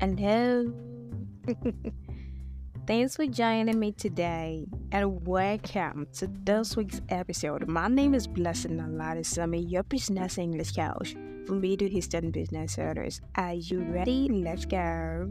Hello. Thanks for joining me today and welcome to this week's episode. My name is Blessing Alarisami, your business English coach for Middle Eastern business owners. Are you ready? Let's go.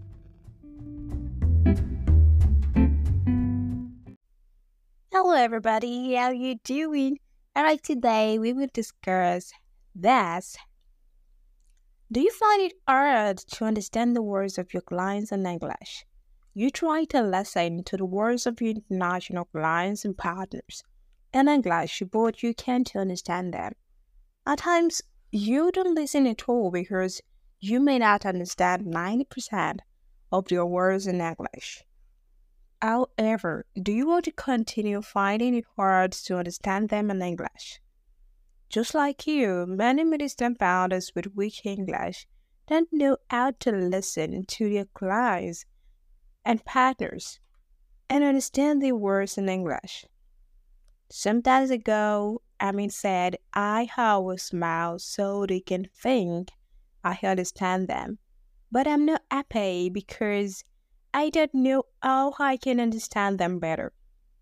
Hello, everybody. How you doing? Alright, today we will discuss this. Do you find it hard to understand the words of your clients in English? You try to listen to the words of your international clients and partners in English, but you can't understand them. At times, you don't listen at all because you may not understand 90% of their words in English. However, do you want to continue finding it hard to understand them in English? Just like you, many Middle founders with weak English don't know how to listen to their clients and partners and understand their words in English. Some time ago, Amin said, I always smile so they can think I understand them. But I'm not happy because I don't know how I can understand them better.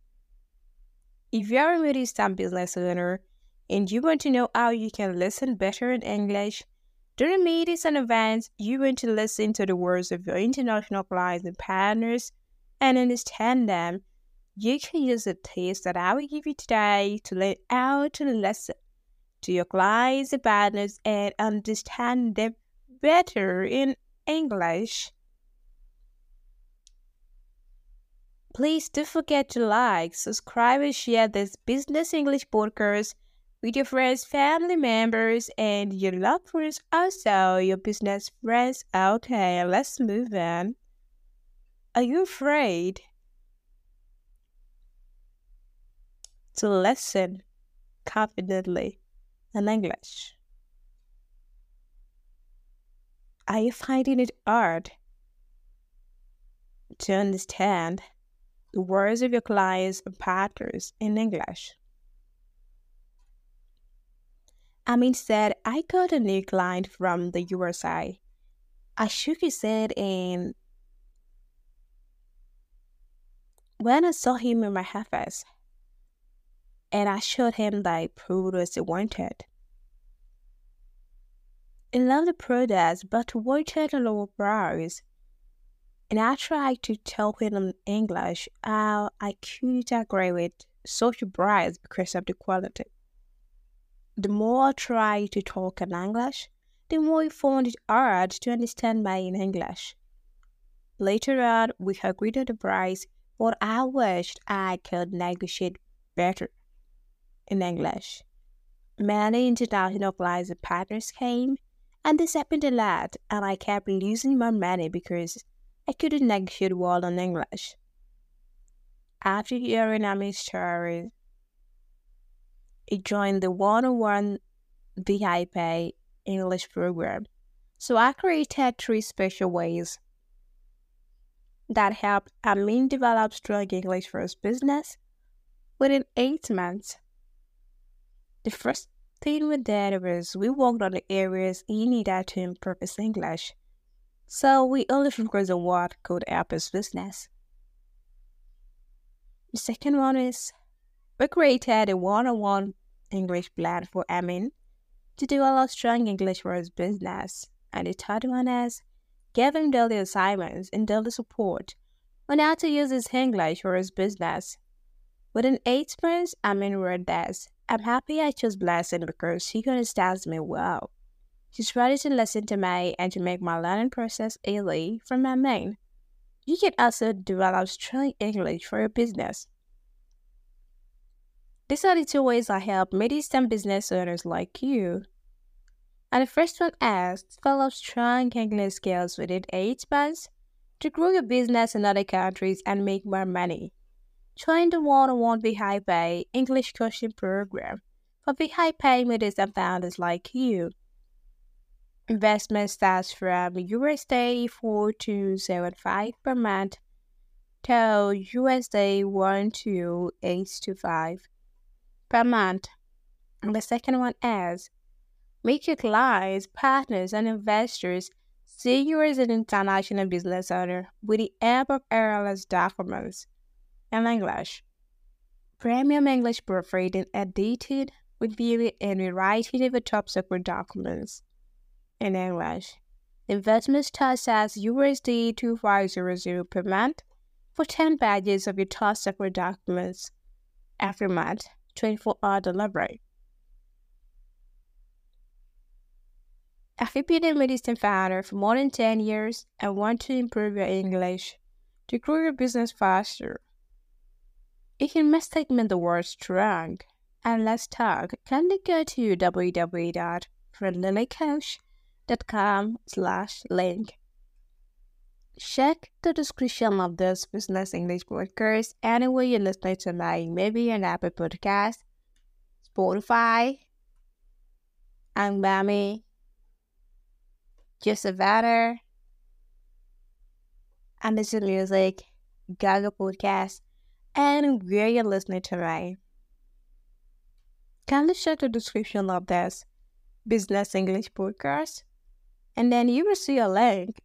If you're a Middle business owner and you want to know how you can listen better in English, during meetings and events, you want to listen to the words of your international clients and partners and understand them. You can use the tips that I will give you today to learn how to listen to your clients and partners and understand them better in English. Please don't forget to like, subscribe, and share this Business English podcast with your friends, family members, and your loved ones, also your business friends. Okay, let's move on. Are you afraid to listen confidently in English? Are you finding it hard to understand the words of your clients and partners in English? Amin said, I got a new client from the USA. I shook his head, and when I saw him in my office, and I showed him the products he wanted. He loved the products but wanted a lower price. And I tried to tell him in English how I couldn't agree with such a price because of the quality. The more I tried to talk in English, the more he found it hard to understand me in English. Later on, we agreed on the price, but I wished I could negotiate better in English. Many international clients and partners came, and this happened a lot, and I kept losing my money because I couldn't negotiate well in English. After hearing Amin's story, he joined the one-on-one VIP English program. So I created 3 special ways that helped Amin develop strong English for his business within 8 months. The first thing we did was we worked on the areas he needed to improve his English. So we only focused on what could help his business. The second one is we created a one-on-one English plan for Amin to develop strong English for his business. And the third one is give him daily assignments and daily support on how to use his English for his business. Within 8 months, Amin wrote this. I'm happy I chose Blessing because she understands me well. She's ready to listen to me and to make my learning process easy from Amin. You can also develop strong English for your business. These are the 2 ways I help Middle business owners like you. And the first one is develop strong English skills within 8 months to grow your business in other countries and make more money. Join the one-on-one VIP English coaching program for VIP Middle founders like you. Investment starts from USD 4275 per month to USD 12825 per month. And the second one is make your clients, partners, and investors Say you are an international business owner with the help of RLS documents in English. Premium English proofreading edited, reviewing, and rewriting of the top secret documents in English. Investment starts as USD 2500 per month for 10 pages of your top secret documents every month, 24-hour delivery. If you've been a medicine founder for more than 10 years and want to improve your English to grow your business faster, you can mistake the word strong. And let's talk. Kindly go to www.friendlilycoach.com/link. Check the description of this Business English podcast anywhere you're listening to me, maybe on Apple Podcast, Spotify, Angbami, Just a Better, Amazon Music, Google Podcast, and where you're listening to me. Kindly check the description of this Business English podcast, and then you will see a link,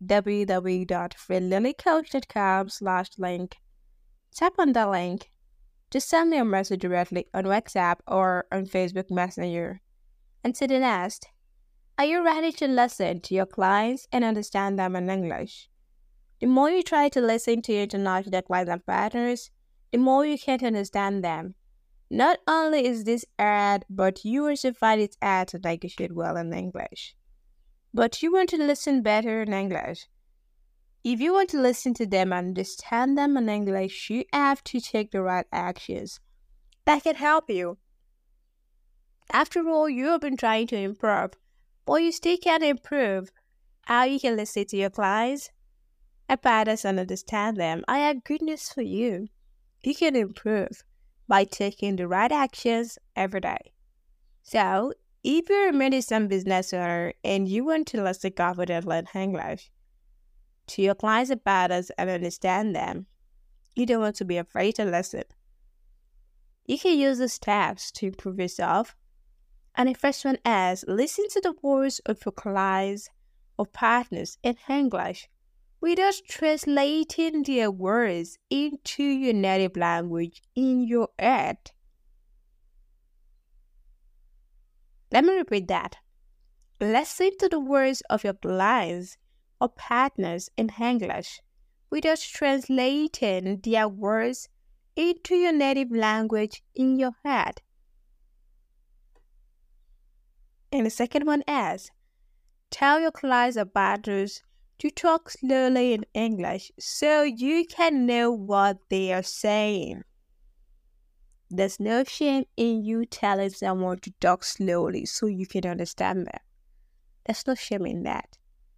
www.friendlilycoach.com/link. Tap on the link to send me a message directly on WhatsApp or on Facebook Messenger. And to the next, are you ready to listen to your clients and understand them in English? The more you try to listen to your international clients and partners, the more you can understand them. Not only is this hard, but you also find it hard to negotiate well in English. But you want to listen better in English. If you want to listen to them and understand them in English, you have to take the right actions that can help you. After all, you have been trying to improve, but you still can't improve how you can listen to your clients and partners and understand them. I have good news for you. You can improve by taking the right actions every day. So, if you're a medicine business owner and you want to listen confidently in English to your clients and partners and understand them, you don't want to be afraid to listen. You can use the steps to improve yourself. And the first one is listen to the words of your clients or partners in English without translating their words into your native language in your head. Let me repeat that. Listen to the words of your clients or partners in English without translating their words into your native language in your head. And the second one is tell your clients or partners to talk slowly in English so you can know what they are saying. There's no shame in you telling someone to talk slowly so you can understand them. There's no shame in that.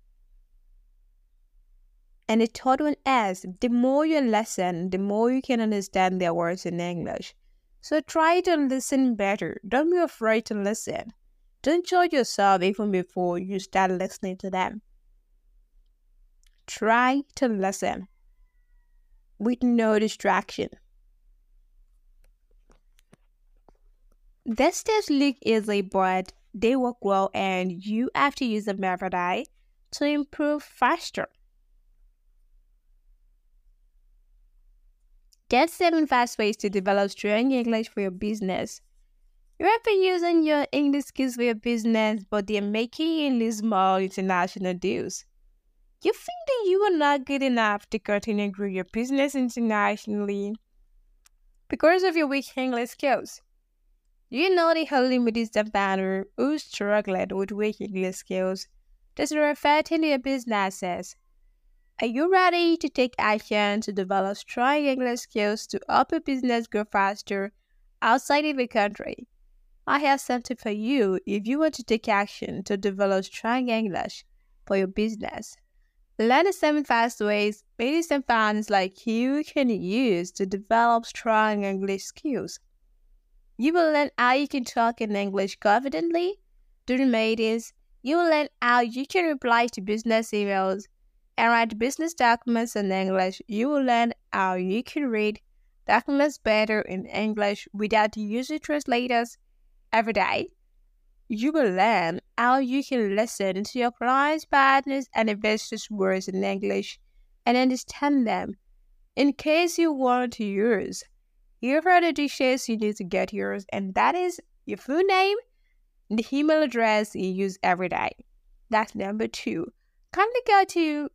And the third one is, the more you listen, the more you can understand their words in English. So try to listen better. Don't be afraid to listen. Don't judge yourself even before you start listening to them. Try to listen with no distraction. These steps look easy, but they work well, and you have to use them every day to improve faster. Get 7 fast ways to develop strong English for your business. You have been using your English skills for your business, but they're making you lose more international deals. You think that you are not good enough to continue grow your business internationally because of your weak English skills. You know the holy medicine founder who struggled with weak English skills that are affecting your businesses. Are you ready to take action to develop strong English skills to help your business grow faster outside of the country? I have something for you if you want to take action to develop strong English for your business. Learn the 7 fast ways medicine founders like you can use to develop strong English skills. You will learn how you can talk in English confidently during meetings. You will learn how you can reply to business emails and write business documents in English. You will learn how you can read documents better in English without using translators every day. You will learn how you can listen to your clients, partners, and investors' words in English and understand them. In case you want to use, here are the dishes you need to get yours, and that is your full name, the email address you use every day. That's number 2. Kindly go to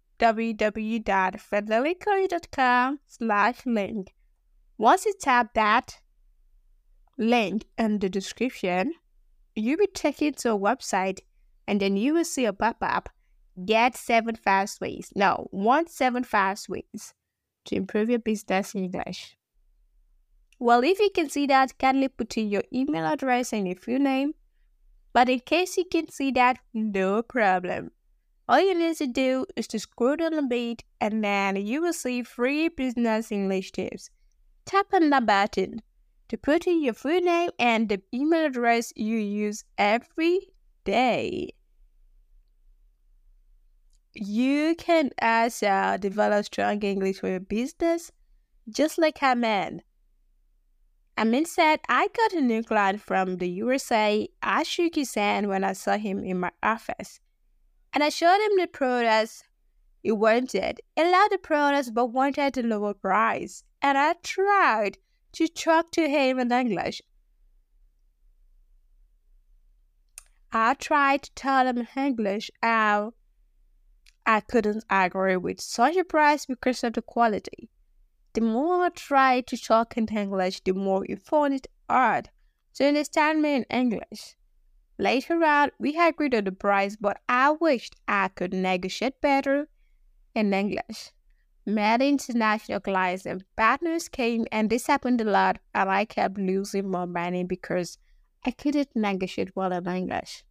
www.federallycurry.com/link. Once you tap that link in the description, you'll be taken to a website, and then you will see a pop-up. Get 7 fast ways. No, 7 fast ways to improve your business English. Well, if you can see that, kindly put in your email address and your full name. But in case you can see that, no problem. All you need to do is to scroll down a bit, and then you will see free business English tips. Tap on the button to put in your full name and the email address you use every day. You can also develop strong English for your business, just like Amin. Amin said, I got a new client from the USA. I shook his hand when I saw him in my office, and I showed him the products he wanted. He loved the products but wanted a lower price, and I tried to talk to him in English. I tried to tell him in English how I couldn't agree with such a price because of the quality. The more I tried to talk in English, the more he found it hard to understand me in English. Later on, we agreed on the price, but I wished I could negotiate better in English. Many international clients and partners came, and this happened a lot, and I kept losing more money because I couldn't negotiate well in English.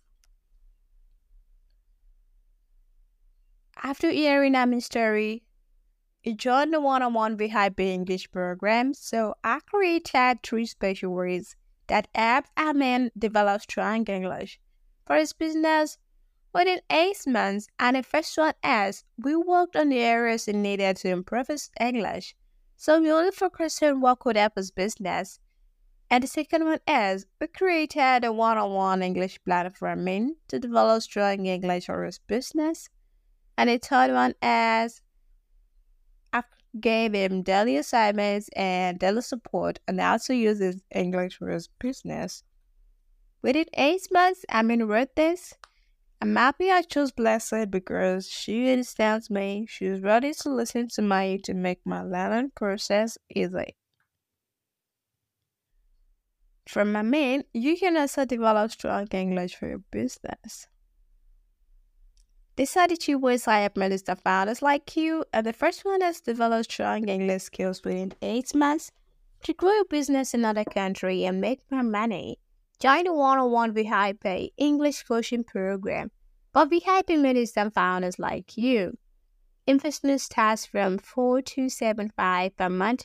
After hearing Amin's story, he joined the one-on-one VIP English program, so I created 3 special words that helped Amin develop strong English for his business. Within 8 months, and the first one is, we worked on the areas he needed to improve his English, so we only focused on what could help his business. And the second one is, we created a one-on-one English plan for Amin to develop strong English for his business. And the third one is, I gave him daily assignments and daily support, and also used his English for his business. Within 8 months, Amin wrote this. I'm happy I chose Blessed because she understands me. She's ready to listen to me to make my learning process easy. From Amin, you can also develop strong English for your business. These are the 2 ways I have managed to founders like you, and the first one is develop strong English skills within 8 months to grow your business in another country and make more money. Join the one-on-one VIP English coaching program. But VIP means some founders like you. Investment starts from $4,275 per month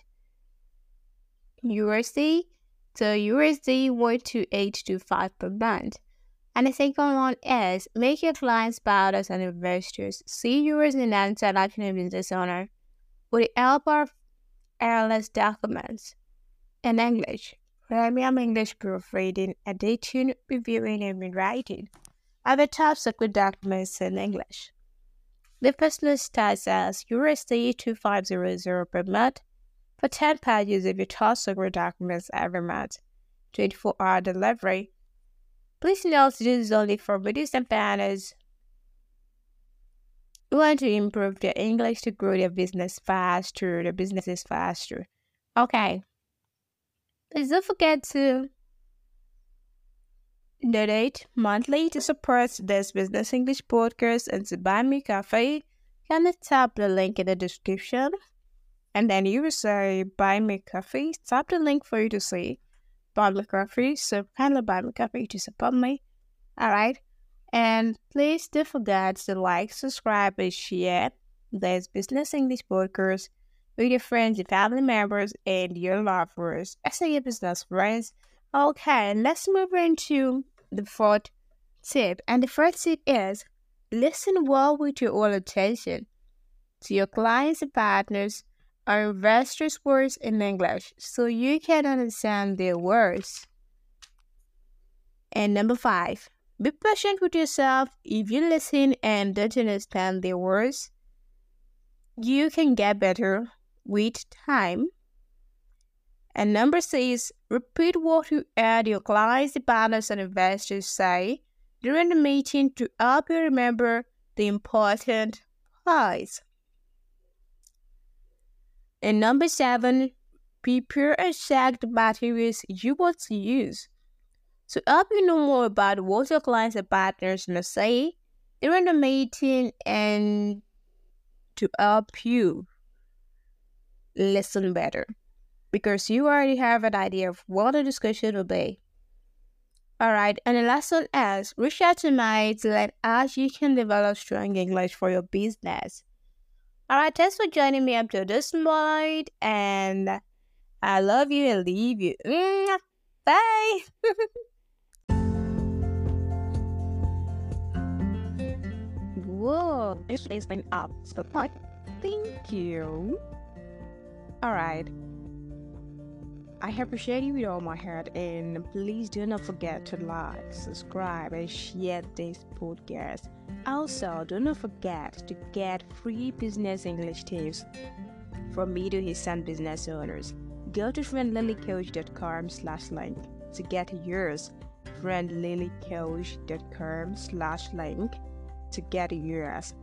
USD to USD $1,285 per month. And the second one is make your clients, partners, and investors see you as an international business owner with the help of ALS documents in English, premium English proofreading, editing, reviewing, and writing are the top secret documents in English. The first list starts as USD $2,500 per month for 10 pages of your top secret documents every month, 24-hour delivery. Please note this is only for business and partners who want to improve their English to grow their business faster. Their businesses faster. Okay. Please don't forget to donate monthly to support this Business English podcast and to buy me coffee. Can you tap the link in the description? And then you will say buy me coffee. Tap the link for you to see buy me coffee. So kindly buy me coffee to support me. Alright. And please don't forget to like, subscribe, and share this Business English podcast with your friends, your family members, and your loved ones. I say your business friends. Okay, let's move into the 4th tip. And the 1st tip is listen well with your whole attention to your clients and partners or investors' words in English so you can understand their words. And number 5, Be patient with yourself. If you listen and don't understand the words, you can get better with time. And number 6, repeat what you heard your clients, partners, and investors say during the meeting to help you remember the important parts. And number 7, prepare and check the materials you want to use. To help you know more about what your clients and partners must say during the meeting and to help you listen better, because you already have an idea of what the discussion will be. Alright, and the last one is reach out to me to let us you can develop strong English for your business. Alright, thanks for joining me up to this point, and I love you and leave you. Bye! Whoa, this is been up. So, thank you. Alright. I appreciate you with all my heart, and please do not forget to like, subscribe, and share this podcast. Also, do not forget to get free business English tips from Middle Eastern business owners. Go to friendlilycoach.com/link to get yours. friendlilycoach.com/link to get yours.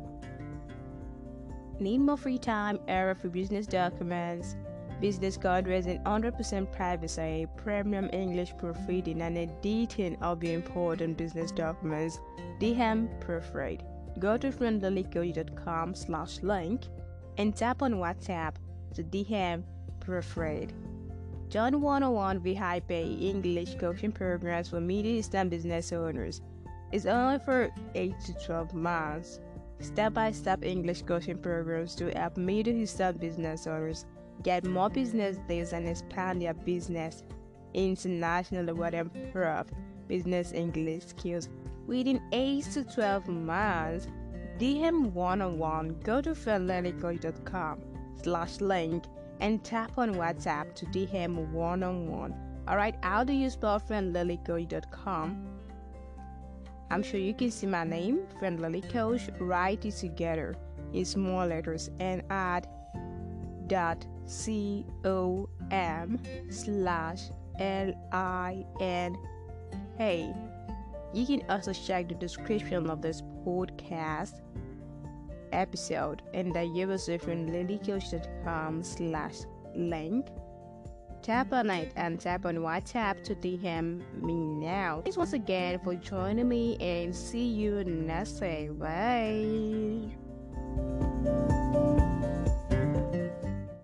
Need more free time, error for business documents, business guidelines, and 100% privacy, premium English proofreading, and editing of your important business documents? DM Proofread. Go to friendlilycoach.com/link and tap on WhatsApp to DM Proofread. Join 101 VIP English coaching programs for Middle Eastern business owners. It's only for 8 to 12 months. Step-by-step English coaching programs to help Middle Eastern business owners get more business deals and expand their business internationally with improved business English skills within 8 to 12 months. DM 101. Go to friendlilycoach.com/link and tap on WhatsApp to DM 101. Alright, how do you spell friendlilycoach.com? I'm sure you can see my name, Friend Lily Coach. Write it together in small letters and add .com/LINK. You can also check the description of this podcast episode and you will see friendlilycoach.com/link. Tap on it and tap on WhatsApp to DM me now. Thanks once again for joining me and see you next time. Bye.